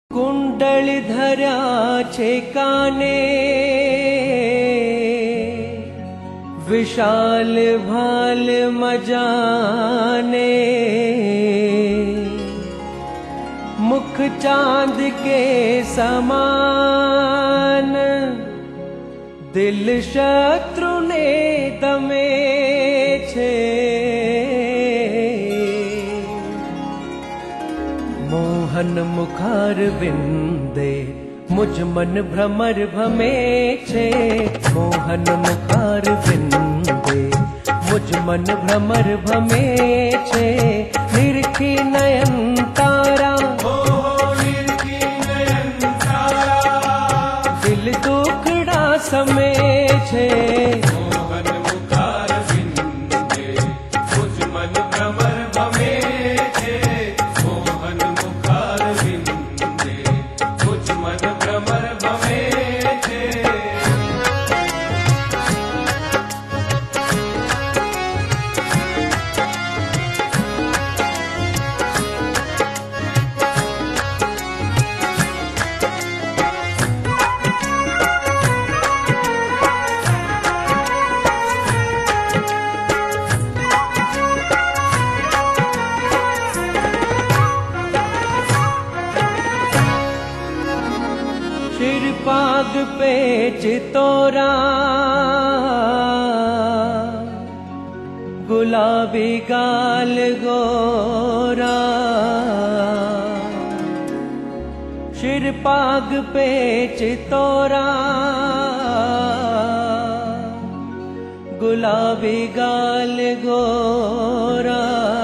कुंडलधराचे काने विशाल भाल मजाने, मुख चांद के समान दिल शत्रु ने दमे छे। मोहन मुखार बिंदे मुझ मन भ्रमर भमे छे। मोहन मुखार बिंदे मुझ मन भ्रमर भमे छे। निरखी नयन तारा निरखी नयन तारा दिल दुखड़ा समे छे। मोहन मुखार बिंदे मुझ मन भ्रमर भमे छे। मोहन मुखार बिंदे मुझ मन भ्रमर भमे छे। सिर पाग पे चितोरा गुलाबी गाल गोरा। सिर पाग पे चितोरा गुलाबी गाल गोरा।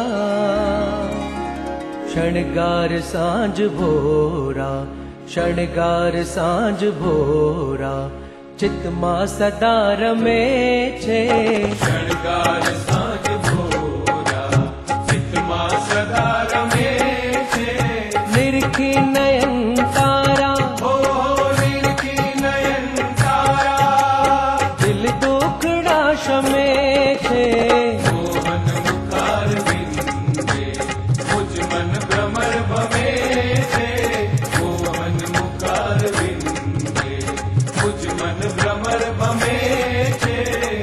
शणगार सांझ भोरा शणगार सांझ भोरा चित मां सदा रमे छे। शणगार सांझ भोरा चित मां सदा रमे छे। निरखी नयन तारा निरखी नयन तारा दिल दुखड़ा शमे छे। मोहन मुखार बिंदे मुझ मन भ्रमर भमे छे। मोहन मुखार बिंदे मुझ मन भ्रमर भमे छे।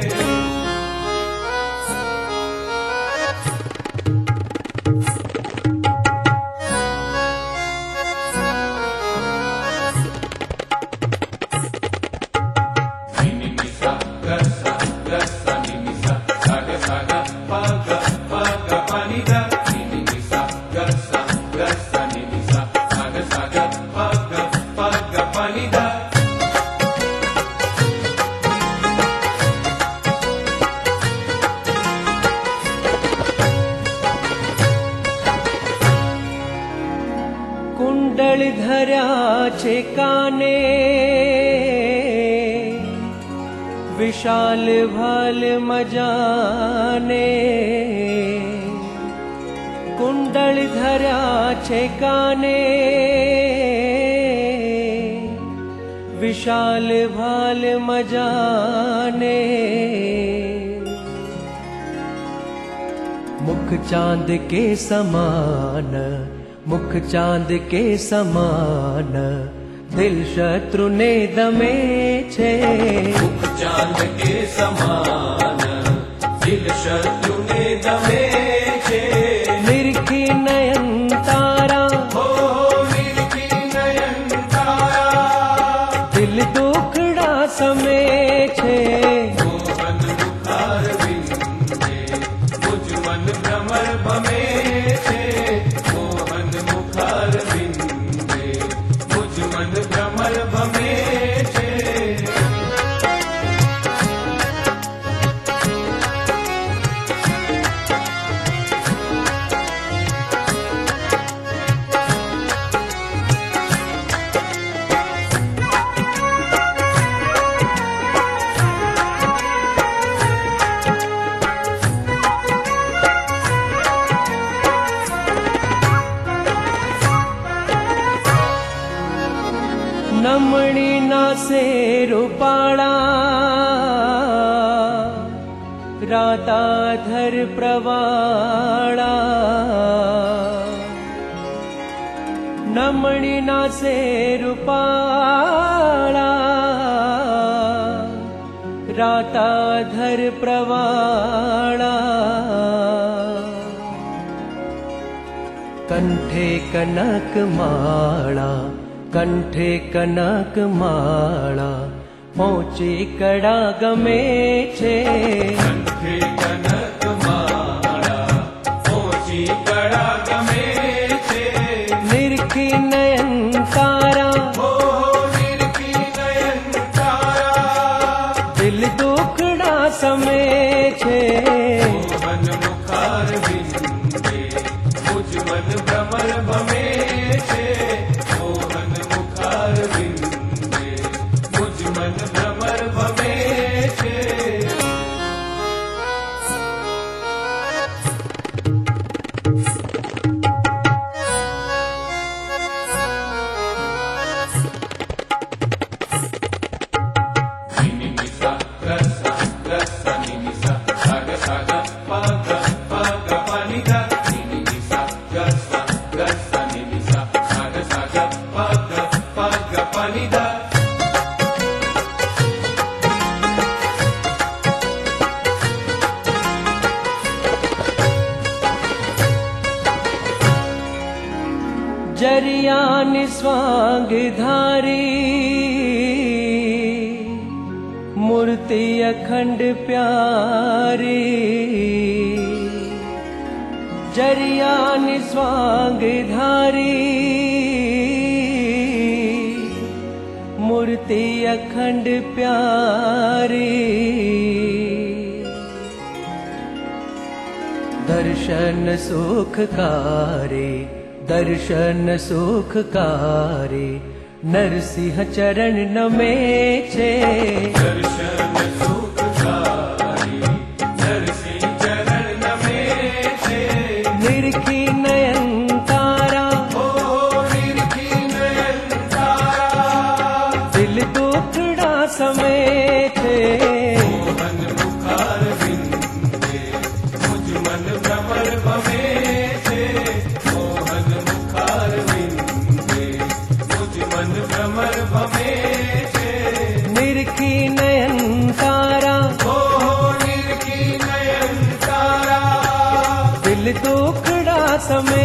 निनिसा गसा गसा निनिसा साग साग पाग पाग पानिदा। निनिसा गसा गसा निनिसा साग साग पाग पाग पानिदा। कुंडलधराचे काने विशाल भाल मजाने। कुंडलधराचे काने विशाल भाल मजाने। मुख चांद के समान मुख चांद के समान दिल शत्रु ने दमे छे। मुख चांद के समान दिल शत्रु ने दमे छे। निरखी नयन तारा निरखी नयन तारा दिल दुखड़ा समे छे। मोहन मुखार बिंदे मुझ मन भ्रमर भमे छे। मोहन मुखार बिंदे मुझ मन भ्रमर भमे छे। नमणी नासे रूपाळा राताधर प्रवाळा। रमणी नासे रूपाळा राताधर प्रवाळा कंठे कनक माळा कंठे कनक माळा पहुंची कड़ा गमे छे कंठे कनक माला पहुंची कड़ा गमे छे निरखी नयन तारा हो निरखी नयन तारा दिल दुखड़ा समे छे मोहन मुखार बिंदे मुझ मन भ्रमर भमे छे मोहन मुखार बिंदे मुझ मन भ्रमर भमे छे निनिसा रसा रसा निनिसा साग साग पग पग पनिधा निनिसा रसा रसा निनिसा साग साग पग पग पनिधा जरिया निस्वांग धारी मूर्ति अखंड प्यारी जरिया निस्वांग धारी मूर्ति अखंड प्यारी दर्शन सुखकारी दर्शन सुखकारी नरसिंह चरण नमे छे दर्शन सुखकारी नरसिंह चरण नमे छे निरखी नयन तारा हो निरखी नयन तारा दिल दुखड़ा समे छे मोहन मुखार बिंदे मुझ मन भ्रमर भमे छे मोहन मुखार बिंदे मुझ मन भ्रमर भमे छे निरखी नयन तारा हो निरखी नयन तारा दिल दुखड़ा समे